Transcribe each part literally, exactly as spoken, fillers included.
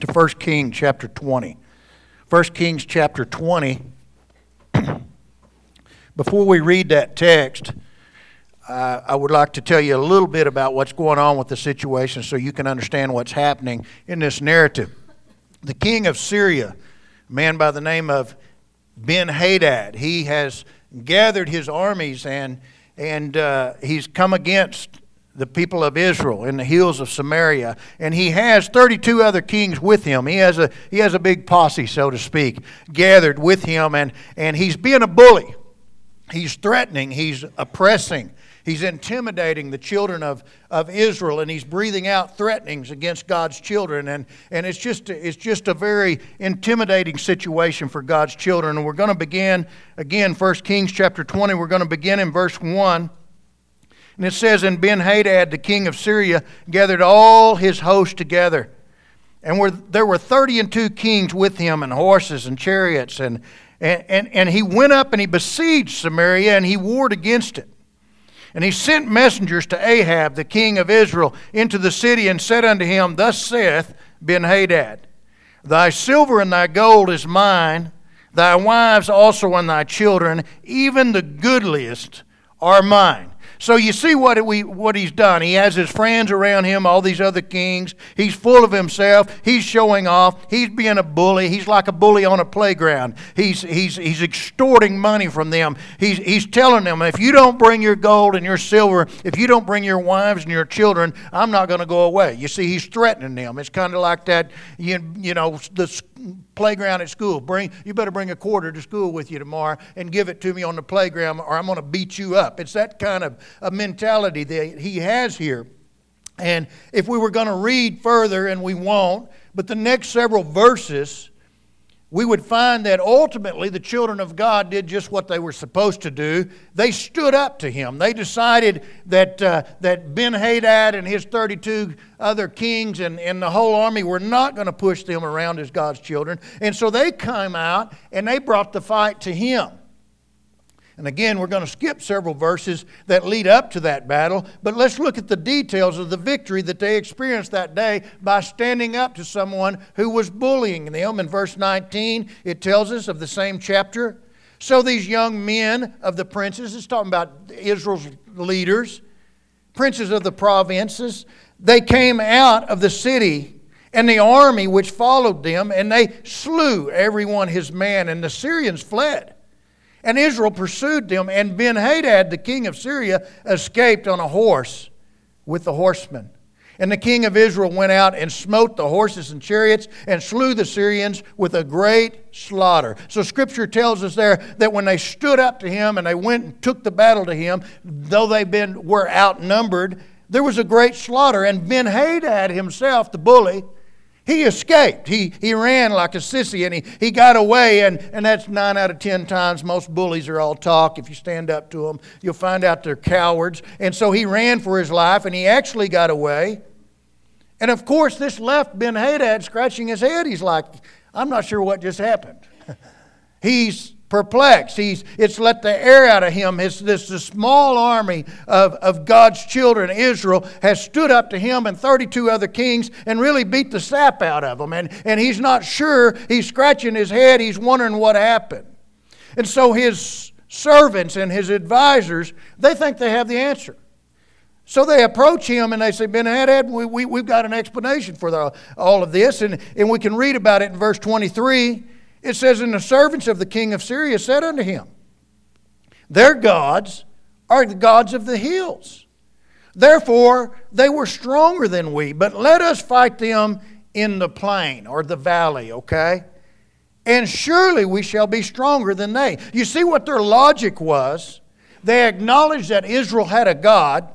to First Kings chapter twenty. First Kings chapter twenty. Before we read that text, uh, I would like to tell you a little bit about what's going on with the situation so you can understand what's happening in this narrative. The king of Syria, a man by the name of Ben-Hadad, he has gathered his armies and, and uh, he's come against the people of Israel in the hills of Samaria, and he has thirty-two other kings with him. He has a he has a big posse, so to speak, gathered with him, and, and he's being a bully. He's threatening, he's oppressing, he's intimidating the children of, of Israel, and he's breathing out threatenings against God's children, and, and it's just it's just a very intimidating situation for God's children. And we're going to begin again, First Kings chapter twenty. We're going to begin in verse one. And it says, "And Ben-Hadad, the king of Syria, gathered all his host together. And were, there were thirty and two kings with him, and horses and chariots. And, and, and, and he went up and he besieged Samaria, and he warred against it. And he sent messengers to Ahab, the king of Israel, into the city, and said unto him, Thus saith Ben-Hadad, Thy silver and thy gold is mine, thy wives also and thy children, even the goodliest are mine." So you see what we what he's done. He has his friends around him, all these other kings. He's full of himself. He's showing off. He's being a bully. He's like a bully on a playground. He's he's he's extorting money from them. He's he's telling them, if you don't bring your gold and your silver, if you don't bring your wives and your children, I'm not going to go away. You see, he's threatening them. It's kind of like that, you, you know, the playground at school. Bring you better bring a quarter to school with you tomorrow and give it to me on the playground, or I'm going to beat you up. It's that kind of a mentality that he has here. And if we were going to read further, and we won't, but the next several verses, we would find that ultimately the children of God did just what they were supposed to do. They stood up to him. They decided that uh, that Ben-Hadad and his thirty-two other kings and, and the whole army were not going to push them around as God's children. And so they came out and they brought the fight to him. And again, we're going to skip several verses that lead up to that battle, but let's look at the details of the victory that they experienced that day by standing up to someone who was bullying them. In verse nineteen, it tells us of the same chapter, "So these young men of the princes," it's talking about Israel's leaders, princes of the provinces, "they came out of the city, and the army which followed them, and they slew every one his man, and the Syrians fled. And Israel pursued them, and Ben-Hadad, the king of Syria, escaped on a horse with the horsemen. And the king of Israel went out and smote the horses and chariots and slew the Syrians with a great slaughter." So Scripture tells us there that when they stood up to him and they went and took the battle to him, though they been were outnumbered, there was a great slaughter. And Ben-Hadad himself, the bully, he escaped. He he ran like a sissy, and he, he got away, and, and that's nine out of ten times. Most bullies are all talk. If you stand up to them, you'll find out they're cowards. And so he ran for his life, and he actually got away. And of course, this left Ben-Hadad scratching his head. He's like, I'm not sure what just happened. He's perplexed. He's it's let the air out of him. His, this, this small army of, of God's children, Israel, has stood up to him and thirty-two other kings and really beat the sap out of them. And, and he's not sure. He's scratching his head. He's wondering what happened. And so his servants and his advisors, they think they have the answer. So they approach him and they say, Ben-Hadad, we, we, we've got an explanation for the, all of this. And, and we can read about it in verse twenty-three. It says, "And the servants of the king of Syria said unto him, Their gods are the gods of the hills. Therefore they were stronger than we, but let us fight them in the plain," or the valley, okay? "And surely we shall be stronger than they." You see what their logic was? They acknowledged that Israel had a God,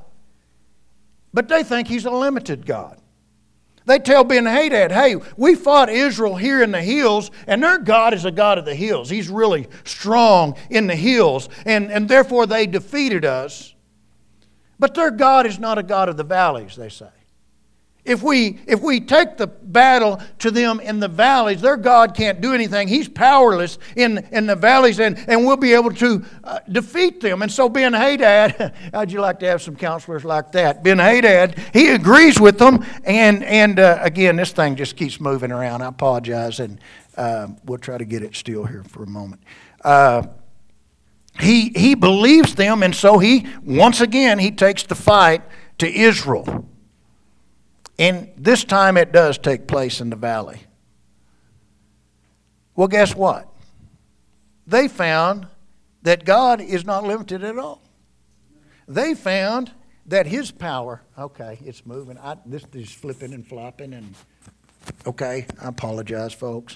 but they think he's a limited God. They tell Ben-Hadad, hey, we fought Israel here in the hills, and their God is a God of the hills. He's really strong in the hills, and, and therefore they defeated us. But their God is not a God of the valleys, they say. If we, if we take the, battle to them in the valleys. Their God can't do anything. He's powerless in, in the valleys, and, and we'll be able to uh, defeat them. And so Ben-Hadad, how'd you like to have some counselors like that? Ben-Hadad, he agrees with them, and, and uh, again, this thing just keeps moving around. I apologize, and uh, we'll try to get it still here for a moment. Uh, he, he believes them, and so he, once again, he takes the fight to Israel. And this time it does take place in the valley. Well, guess what? They found that God is not limited at all. They found that His power, okay, it's moving. I, this is flipping and flopping. and Okay, I apologize, folks.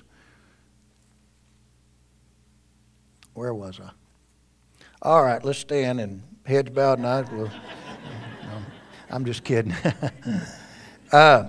Where was I? All right, let's stand and heads bowed and eyes. Well, no, I'm just kidding. Uh,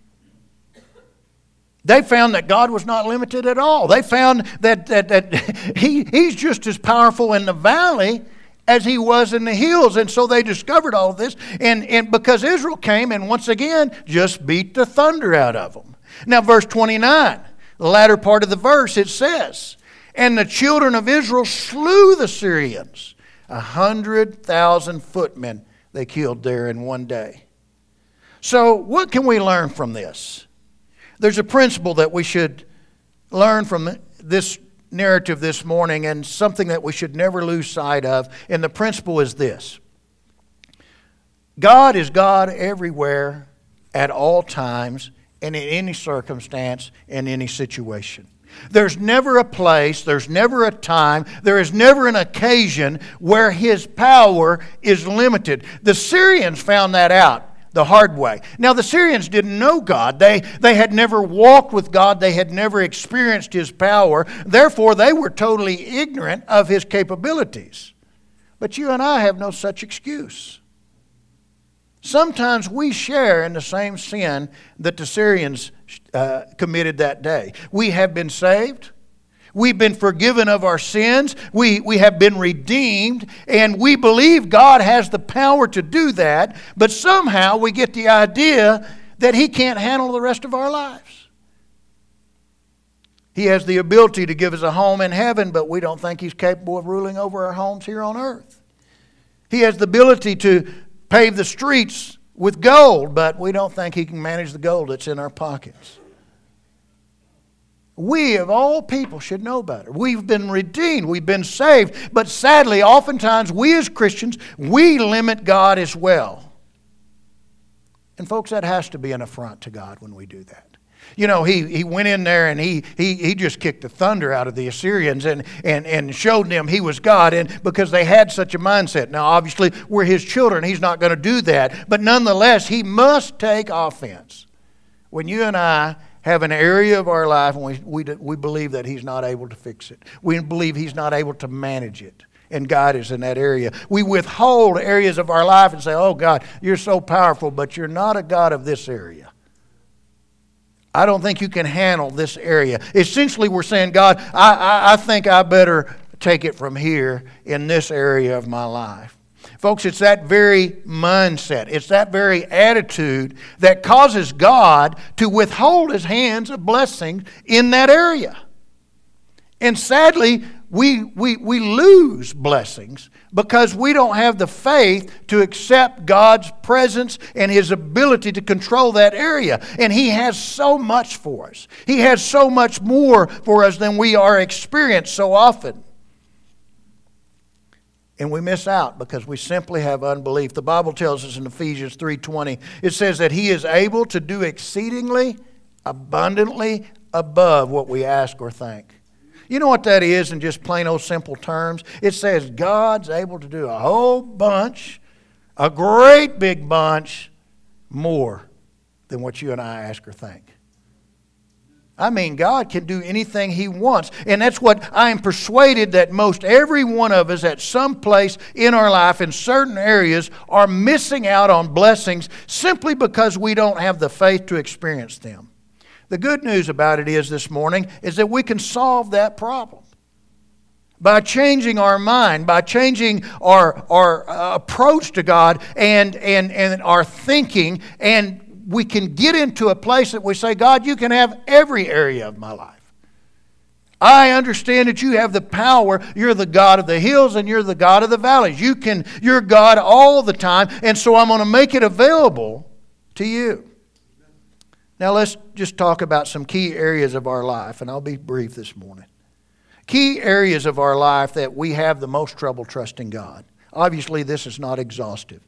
they found that God was not limited at all. They found that, that, that he, He's just as powerful in the valley as He was in the hills. And so they discovered all of this. And, and because Israel came and once again just beat the thunder out of them. Now verse twenty-nine, the latter part of the verse, it says, and the children of Israel slew the Syrians. A hundred thousand footmen they killed there in one day. So what can we learn from this? There's a principle that we should learn from this narrative this morning, and something that we should never lose sight of. And the principle is this: God is God everywhere, at all times, and in any circumstance, in any situation. There's never a place, there's never a time, there is never an occasion where His power is limited. The Syrians found that out the hard way. Now, the Syrians didn't know God. They, they had never walked with God. They had never experienced His power. Therefore, they were totally ignorant of His capabilities. But you and I have no such excuse. Sometimes we share in the same sin that the Syrians uh, committed that day. We have been saved. We've been forgiven of our sins. We, we have been redeemed. And we believe God has the power to do that. But somehow we get the idea that He can't handle the rest of our lives. He has the ability to give us a home in heaven, but we don't think He's capable of ruling over our homes here on earth. He has the ability to pave the streets with gold, but we don't think He can manage the gold that's in our pockets. We, of all people, should know better. We've been redeemed. We've been saved. But sadly, oftentimes, we as Christians, we limit God as well. And folks, that has to be an affront to God when we do that. You know, he, he went in there and he, he, he just kicked the thunder out of the Assyrians and, and, and showed them He was God, and because they had such a mindset. Now, obviously, we're His children. He's not going to do that. But nonetheless, He must take offense. When you and I have an area of our life and we, we, we believe that He's not able to fix it. We believe He's not able to manage it and guide us in that area. We withhold areas of our life and say, oh God, You're so powerful, but You're not a God of this area. I don't think You can handle this area. Essentially, we're saying, God, I, I, I think I better take it from here in this area of my life. Folks, it's that very mindset, it's that very attitude that causes God to withhold His hands of blessing in that area. And sadly, we, we, we lose blessings because we don't have the faith to accept God's presence and His ability to control that area. And He has so much for us. He has so much more for us than we are experienced so often. And we miss out because we simply have unbelief. The Bible tells us in Ephesians three twenty, it says that He is able to do exceedingly, abundantly above what we ask or think. You know what that is in just plain old simple terms? It says God's able to do a whole bunch, a great big bunch, more than what you and I ask or think. I mean, God can do anything He wants. And that's what I am persuaded that most every one of us at some place in our life in certain areas are missing out on blessings simply because we don't have the faith to experience them. The good news about it is this morning is that we can solve that problem. By changing our mind, by changing our, our uh, approach to God and, and, and our thinking, and we can get into a place that we say, God, you can have every area of my life. I understand that you have the power. You're the God of the hills and you're the God of the valleys. You can, you're God all the time, and so I'm going to make it available to you. Now let's just talk about some key areas of our life, and I'll be brief this morning. Key areas of our life that we have the most trouble trusting God. Obviously, this is not exhaustive.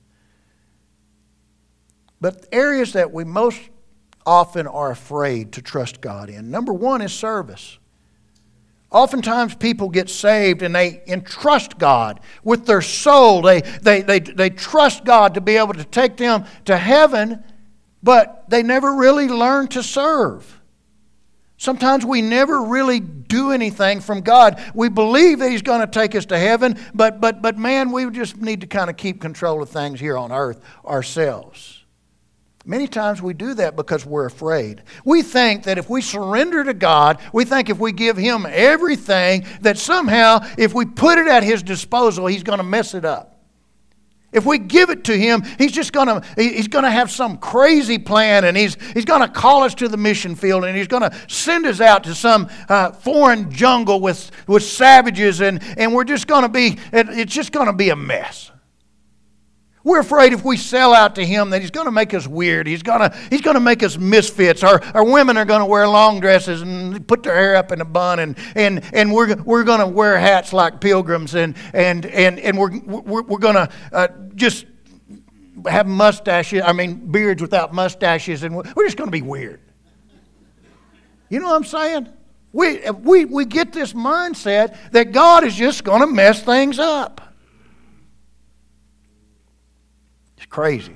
But areas that we most often are afraid to trust God in. Number one is service. Oftentimes people get saved and they entrust God with their soul. They, they, they, they trust God to be able to take them to heaven, but they never really learn to serve. Sometimes we never really do anything from God. We believe that He's going to take us to heaven, but, but, but man, we just need to kind of keep control of things here on earth ourselves. Many times we do that because we're afraid. We think that if we surrender to God, we think if we give Him everything, that somehow if we put it at His disposal, He's going to mess it up. If we give it to Him, He's just going to He's going to have some crazy plan, and He's He's going to call us to the mission field, and He's going to send us out to some uh, foreign jungle with, with savages, and, and we're just going to be, it, it's just going to be a mess. We're afraid if we sell out to Him that He's going to make us weird. He's going to, he's going to make us misfits. Our, our women are going to wear long dresses and put their hair up in a bun, and and, and we're we're going to wear hats like pilgrims, and and and, and we're we're, we're going to uh, just have mustaches. I mean beards without mustaches, and we're just going to be weird. You know what I'm saying? We we we get this mindset that God is just going to mess things up. Crazy.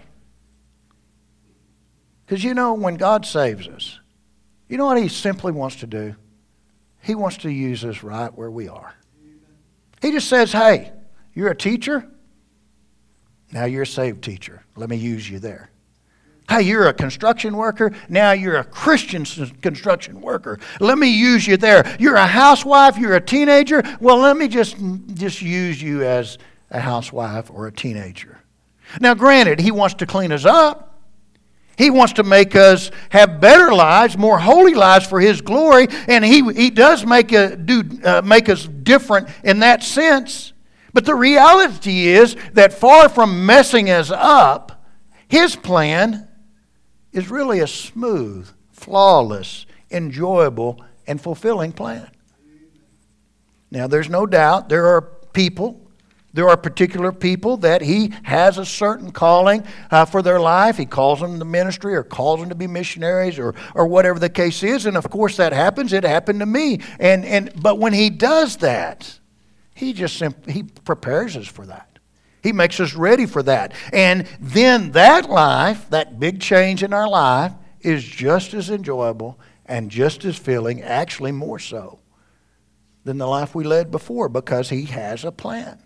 Because you know, when God saves us, you know what He simply wants to do? He wants to use us right where we are. He just says, hey, you're a teacher? Now you're a saved teacher. Let me use you there. Hey, you're a construction worker? Now you're a Christian construction worker. Let me use you there. You're a housewife? You're a teenager? Well, let me just, just use you as a housewife or a teenager. Now, granted, He wants to clean us up. He wants to make us have better lives, more holy lives for His glory, and He He does make a, do uh, make us different in that sense. But the reality is that far from messing us up, His plan is really a smooth, flawless, enjoyable, and fulfilling plan. Now, there's no doubt there are people. There are particular people that He has a certain calling uh, for their life. He calls them to ministry or calls them to be missionaries or or whatever the case is. And of course that happens. It happened to me. And and but when He does that, He just simply, He prepares us for that. He makes us ready for that. And then that life, that big change in our life, is just as enjoyable and just as filling, actually more so, than the life we led before, because He has a plan.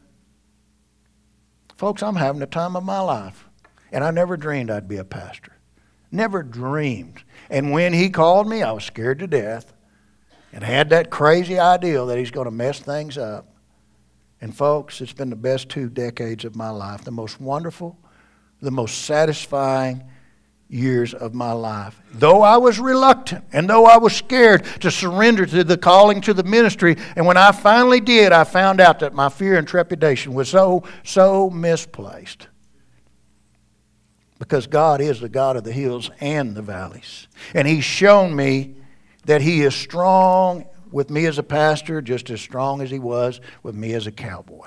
Folks, I'm having the time of my life. And I never dreamed I'd be a pastor. Never dreamed. And when He called me, I was scared to death and had that crazy idea that He's going to mess things up. And folks, it's been the best two decades of my life. The most wonderful, the most satisfying years of my life. Though I was reluctant and though I was scared to surrender to the calling to the ministry, and when I finally did, I found out that my fear and trepidation was so, so misplaced. Because God is the God of the hills and the valleys. And He's shown me that He is strong with me as a pastor, just as strong as He was with me as a cowboy.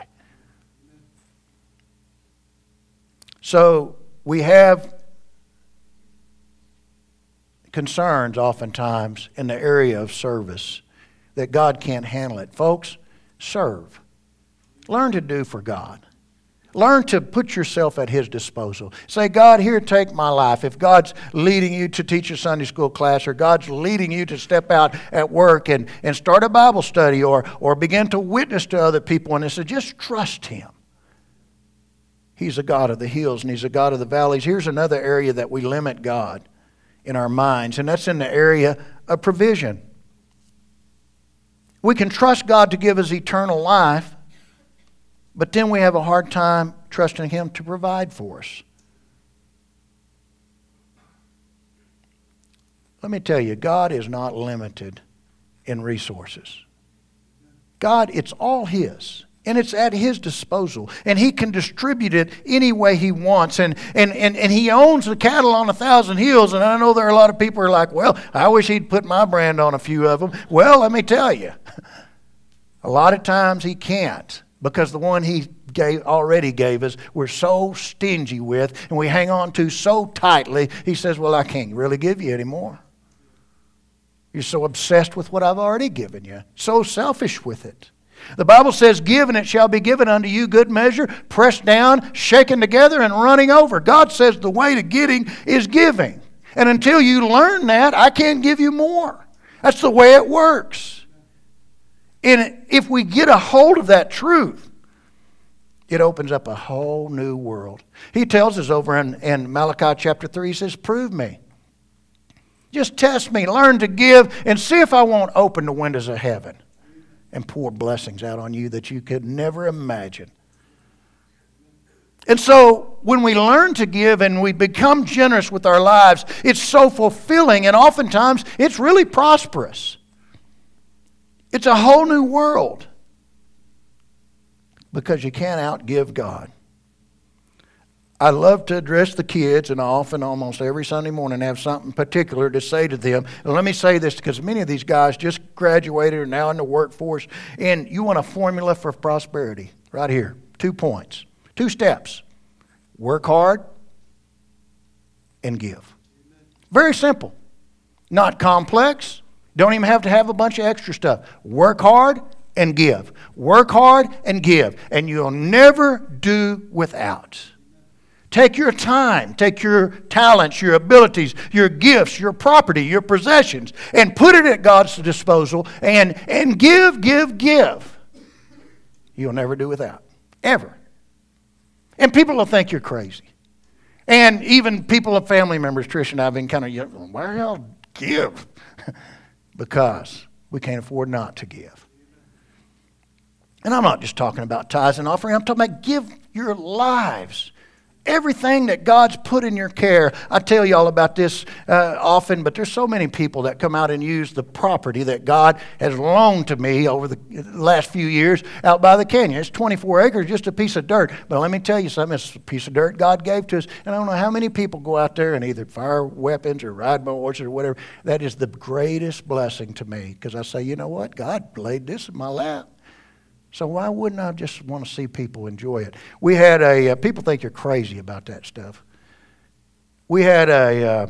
So we have concerns oftentimes in the area of service that God can't handle it. Folks, serve. Learn to do for God. Learn to put yourself at His disposal. Say, God, here, take my life. If God's leading you to teach a Sunday school class, or God's leading you to step out at work and, and start a Bible study, or, or begin to witness to other people, and they say, just trust Him. He's a God of the hills and He's a God of the valleys. Here's another area that we limit God in our minds, and that's in the area of provision. We can trust God to give us eternal life, but then we have a hard time trusting Him to provide for us. Let me tell you, God is not limited in resources. God, it's all His. And it's at His disposal. And He can distribute it any way He wants. And, and, and, and He owns the cattle on a thousand hills. And I know there are a lot of people who are like, well, I wish He'd put my brand on a few of them. Well, let me tell you, a lot of times He can't. Because the one He gave, already gave us, we're so stingy with. And we hang on to so tightly. He says, well, I can't really give you any more. You're so obsessed with what I've already given you. So selfish with it. The Bible says, give and it shall be given unto you, good measure, pressed down, shaken together, and running over. God says the way to getting is giving. And until you learn that, I can't give you more. That's the way it works. And if we get a hold of that truth, it opens up a whole new world. He tells us over in, in Malachi chapter three, he says, prove me. Just test me, learn to give, and see if I won't open the windows of heaven and pour blessings out on you that you could never imagine. And so when we learn to give and we become generous with our lives, it's so fulfilling, and oftentimes it's really prosperous. It's a whole new world because you can't outgive God. I love to address the kids, and I often, almost every Sunday morning, have something particular to say to them. And let me say this, because many of these guys just graduated, are now in the workforce, and you want a formula for prosperity right here. Two points, two steps. Work hard and give. Very simple. Not complex. Don't even have to have a bunch of extra stuff. Work hard and give. Work hard and give. And you'll never do without. Take your time, take your talents, your abilities, your gifts, your property, your possessions, and put it at God's disposal and, and give, give, give. You'll never do without. Ever. And people will think you're crazy. And even people of family members, Trish and I have been kind of, why do y'all give? Because we can't afford not to give. And I'm not just talking about tithes and offering. I'm talking about give your lives. Everything that God's put in your care. I tell you all about this uh, often, but there's so many people that come out and use the property that God has loaned to me over the last few years out by the canyon. It's twenty-four acres, just a piece of dirt. But let me tell you something, it's a piece of dirt God gave to us. And I don't know how many people go out there and either fire weapons or ride mowers or whatever. That is the greatest blessing to me, because I say, you know what? God laid this in my lap. So why wouldn't I just want to see people enjoy it? We had a, uh, people think you're crazy about that stuff. We had a, uh,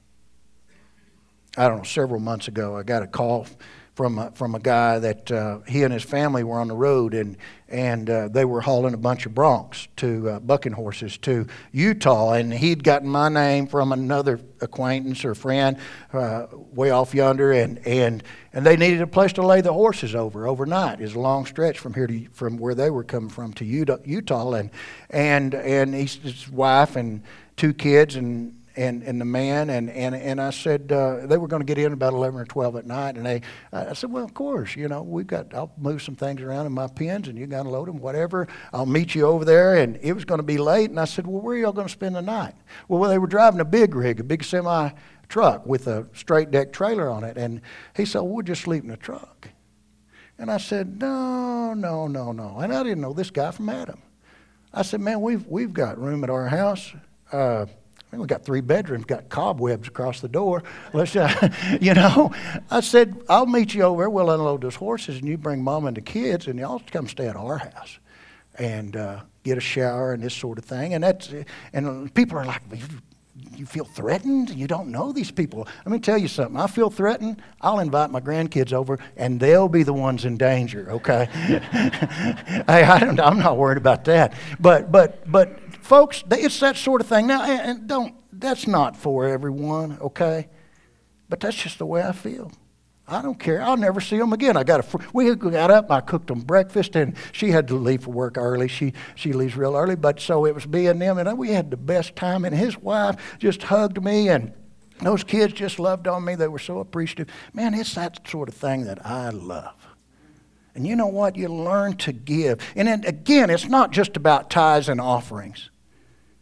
I don't know, several months ago, I got a call from a, from a guy that uh, he and his family were on the road, and and uh, they were hauling a bunch of broncs to uh, bucking horses to Utah, and he'd gotten my name from another acquaintance or friend uh, way off yonder, and and and they needed a place to lay the horses over overnight. It's a long stretch from here to from where they were coming from to Utah, and and and he's, his wife and two kids and. And, and the man, and, and, and I said, uh, they were going to get in about eleven or twelve at night, and they, I said, well, of course, you know, we've got, I'll move some things around in my pens, and you got to load them, whatever. I'll meet you over there, and it was going to be late, and I said, well, where are y'all going to spend the night? Well, well, they were driving a big rig, a big semi truck with a straight deck trailer on it, and he said, well, we'll just sleep in the truck. And I said, no, no, no, no, and I didn't know this guy from Adam. I said, man, we've, we've got room at our house, uh, we got three bedrooms, got cobwebs across the door. Let's, uh, you know, I said, I'll meet you over there. We'll unload those horses, and you bring mom and the kids, and y'all come stay at our house and uh, get a shower and this sort of thing. And that's, and people are like, you feel threatened? You don't know these people. Let me tell you something. I feel threatened. I'll invite my grandkids over, and they'll be the ones in danger. Okay, hey, I don't, I'm not worried about that. But, but, but. Folks, it's that sort of thing. Now, and don't, that's not for everyone, okay? But that's just the way I feel. I don't care. I'll never see them again. I got a, we got up, I cooked them breakfast, and she had to leave for work early. She she leaves real early, but so it was me and them, and we had the best time, and his wife just hugged me, and those kids just loved on me. They were so appreciative. Man, it's that sort of thing that I love. And you know what? You learn to give. And then, again, it's not just about tithes and offerings.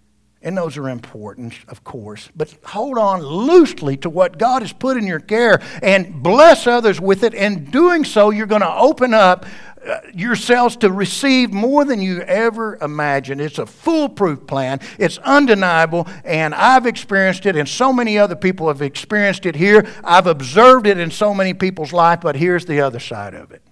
And those are important, of course. But hold on loosely to what God has put in your care and bless others with it. And doing so, you're going to open up yourselves to receive more than you ever imagined. It's a foolproof plan. It's undeniable. And I've experienced it, and so many other people have experienced it here. I've observed it in so many people's life, but here's the other side of it.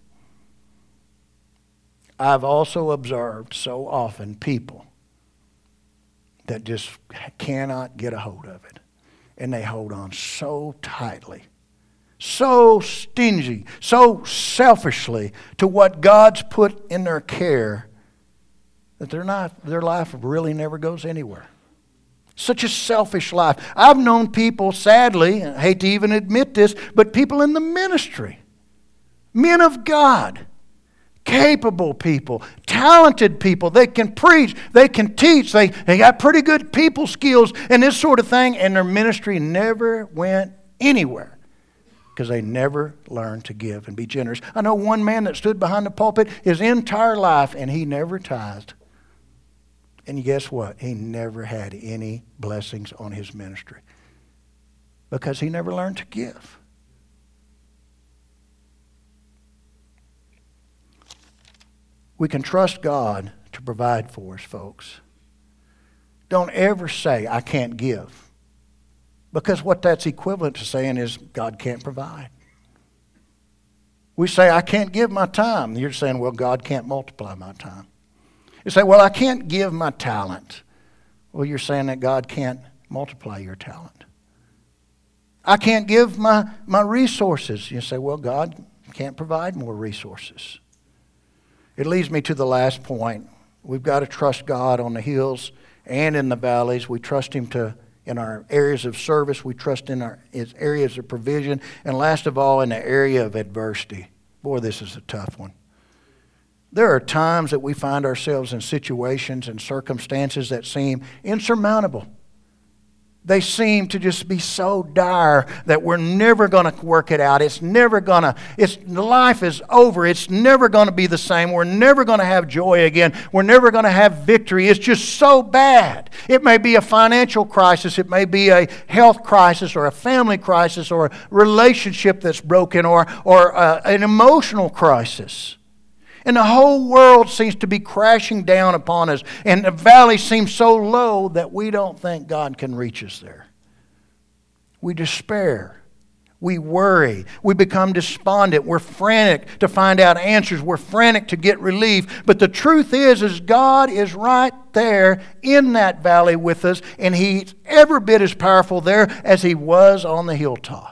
I've also observed so often people that just cannot get a hold of it. And they hold on so tightly, so stingy, so selfishly to what God's put in their care that they're not, their life really never goes anywhere. Such a selfish life. I've known people, sadly, I hate to even admit this, but people in the ministry, men of God, capable people, talented people. They can preach, they can teach, they, they got pretty good people skills and this sort of thing, and their ministry never went anywhere because they never learned to give and be generous. I know one man that stood behind the pulpit his entire life and he never tithed. And guess what? He never had any blessings on his ministry because he never learned to give. We can trust God to provide for us, folks. Don't ever say, I can't give. Because what that's equivalent to saying is, God can't provide. We say, I can't give my time. You're saying, well, God can't multiply my time. You say, well, I can't give my talent. Well, you're saying that God can't multiply your talent. I can't give my, my resources. You say, well, God can't provide more resources. It leads me to the last point. We've got to trust God on the hills and in the valleys. We trust Him to in our areas of service. We trust in our His areas of provision. And last of all, in the area of adversity. Boy, this is a tough one. There are times that we find ourselves in situations and circumstances that seem insurmountable. They seem to just be so dire that we're never going to work it out. It's never going to, it's, life is over. It's never going to be the same. We're never going to have joy again. We're never going to have victory. It's just so bad. It may be a financial crisis. It may be a health crisis or a family crisis or a relationship that's broken or, or uh, an emotional crisis. And the whole world seems to be crashing down upon us. And the valley seems so low that we don't think God can reach us there. We despair. We worry. We become despondent. We're frantic to find out answers. We're frantic to get relief. But the truth is, is God is right there in that valley with us. And He's every bit as powerful there as He was on the hilltop.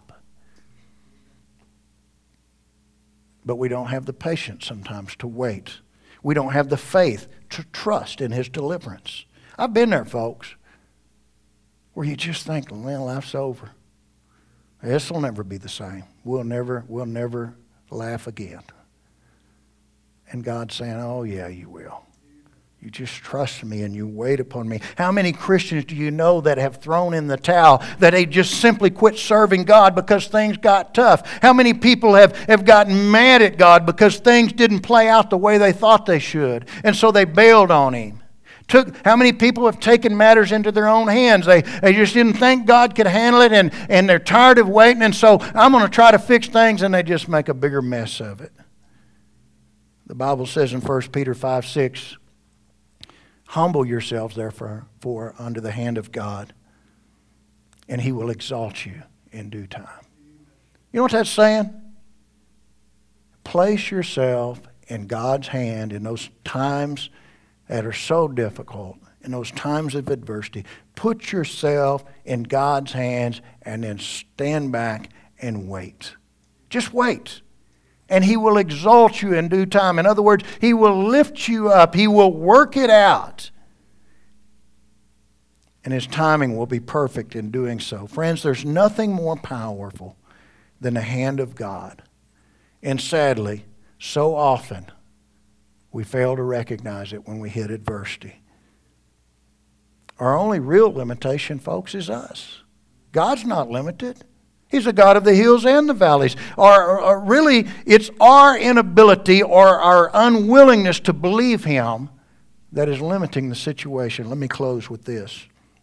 But we don't have the patience sometimes to wait. We don't have the faith to trust in His deliverance. I've been there, folks, where you just think, well, life's over. This will never be the same. We'll never, we'll never laugh again. And God's saying, oh, yeah, you will. You just trust me and you wait upon me. How many Christians do you know that have thrown in the towel, that they just simply quit serving God because things got tough? How many people have, have gotten mad at God because things didn't play out the way they thought they should, and so they bailed on Him? Took, how many people have taken matters into their own hands? They, they just didn't think God could handle it, and, and they're tired of waiting, and so I'm going to try to fix things, and they just make a bigger mess of it. The Bible says in First Peter five six, humble yourselves, therefore, for under the hand of God, and He will exalt you in due time. You know what that's saying? Place yourself in God's hand in those times that are so difficult, in those times of adversity. Put yourself in God's hands and then stand back and wait. Just wait. And He will exalt you in due time. In other words, He will lift you up. He will work it out. And His timing will be perfect in doing so. Friends, there's nothing more powerful than the hand of God. And sadly, so often, we fail to recognize it when we hit adversity. Our only real limitation, folks, is us. God's not limited. He's a God of the hills and the valleys. Or, or really, it's our inability or our unwillingness to believe Him that is limiting the situation. Let me close with this.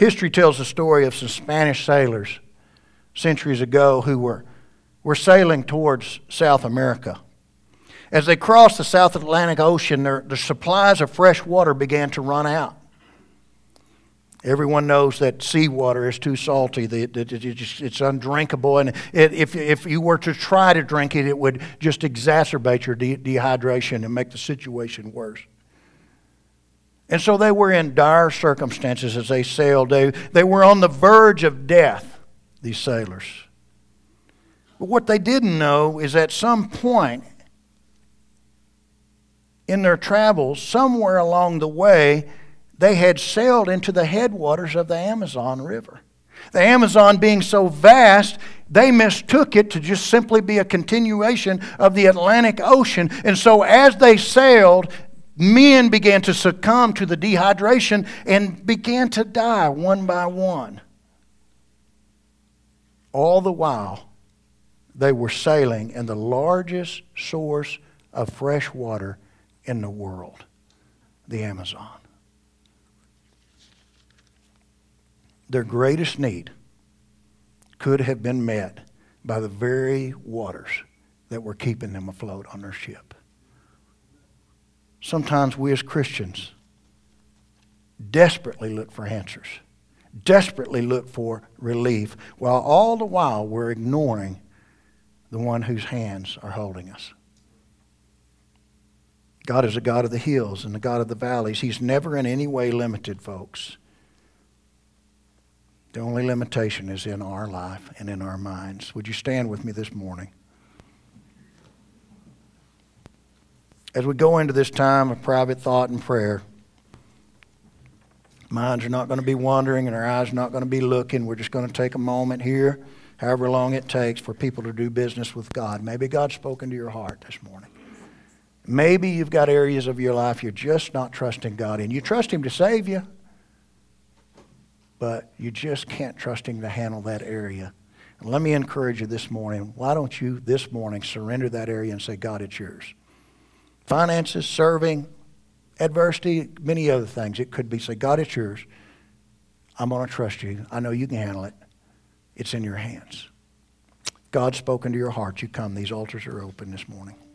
History tells the story of some Spanish sailors centuries ago who were, were sailing towards South America. As they crossed the South Atlantic Ocean, their, their supplies of fresh water began to run out. Everyone knows that seawater is too salty, that it's undrinkable, and it, if, if you were to try to drink it, it would just exacerbate your de- dehydration and make the situation worse. And so they were in dire circumstances as they sailed. They, they were on the verge of death, these sailors. But what they didn't know is at some point in their travels, somewhere along the way, they had sailed into the headwaters of the Amazon River. The Amazon being so vast, they mistook it to just simply be a continuation of the Atlantic Ocean. And so as they sailed, men began to succumb to the dehydration and began to die one by one. All the while, they were sailing in the largest source of fresh water in the world, the Amazon. Their greatest need could have been met by the very waters that were keeping them afloat on their ship. Sometimes we as Christians desperately look for answers, desperately look for relief, while all the while we're ignoring the one whose hands are holding us. God is a God of the hills and the God of the valleys. He's never in any way limited, folks. The only limitation is in our life and in our minds. Would you stand with me this morning? As we go into this time of private thought and prayer, minds are not going to be wandering and our eyes are not going to be looking. We're just going to take a moment here, however long it takes for people to do business with God. Maybe God's spoken to your heart this morning. Maybe you've got areas of your life you're just not trusting God in. You trust Him to save you, but you just can't trust Him to handle that area. And let me encourage you this morning. Why don't you this morning surrender that area and say, God, it's yours. Finances, serving, adversity, many other things. It could be, say, God, it's yours. I'm going to trust you. I know you can handle it. It's in your hands. God's spoken to your heart. You come. These altars are open this morning.